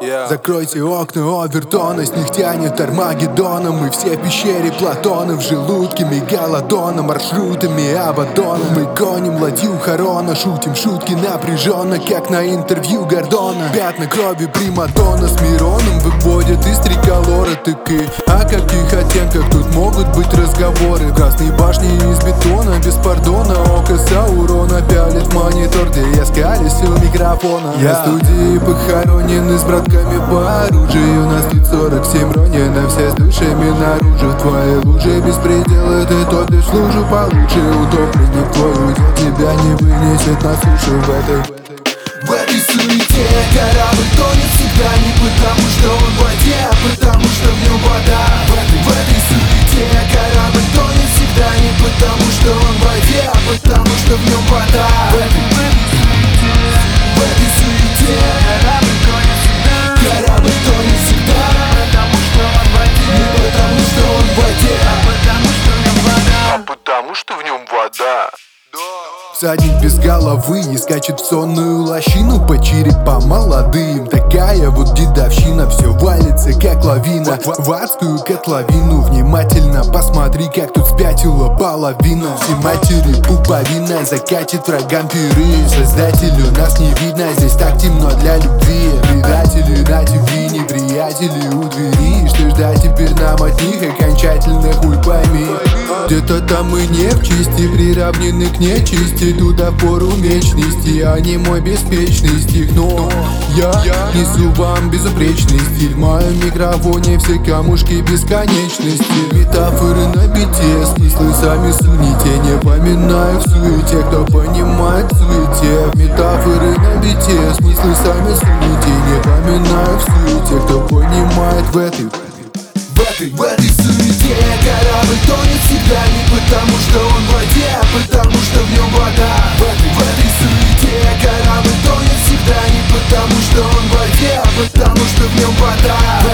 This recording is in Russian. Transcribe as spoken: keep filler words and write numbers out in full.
Yeah. Закройте окна Овертона, с них тянет Армагеддоном. Мы все в пещере Платона, в желудке мегалодона, маршрутами Абаддона. Мы гоним ладью Харона, шутим шутки напряженно, как на интервью Гордона. Пятна крови примадонна с Мироном выводят из триколора тыки. О каких оттенках тут могут быть разговоры? Красные башни из бетона, без пардона. Око Саурона пялит в монитор, где я скалюсь у микрофона. Я в студии похоронен с братками по оружию. У нас тут сорок семь ронено, все с душами наружу. В твоей луже беспредел, ты топишь в лужу получше. Утопленник твой уйдет, тебя не вынесет на сушу в этой В этой суете корабль тонет всегда не потому, что он в воде, а потому, что в нем вода. В этой, в этой суете корабль тонет всегда не потому, что он в воде, а потому, что в нем вода. В этой, в этой суете корабль тонет всегда, корабль тонет всегда, потому что он в воде, не потому, что он в воде, а потому, что в нем вода, а потому, что в нем вода. Всадник без головы и скачет в сонную лощину по черепам молодым. Такая вот дедовщина, все валится как лавина в адскую котловину. Внимательно посмотри, как тут спятила половина. Все матери пуповина закатит врагам пиры. Создателю нас не видно, здесь так темно для любви. Предатели на тебе, неприятели у двери. Что ждать теперь нам от них, окончательно хуй пойми. Где-то там мы не в чести, приравнены к нечисти. Туда пору меч нести, а не мой беспечный стих. Но я несу вам безупречный стиль. В моем микрофоне все камушки бесконечности. Метафоры на бите, смыслы сами суните. Не поминаю в суете, кто понимает в суете. Метафоры на бите, смыслы сами суните. Не поминаю в суете, кто понимает в этой В этой, в этой суете корабль тонет всегда не потому, что он в воде, а потому, что в нем вода. В этой, в этой суете корабль тонет всегда не потому, что он в воде, а потому, что в нем вода.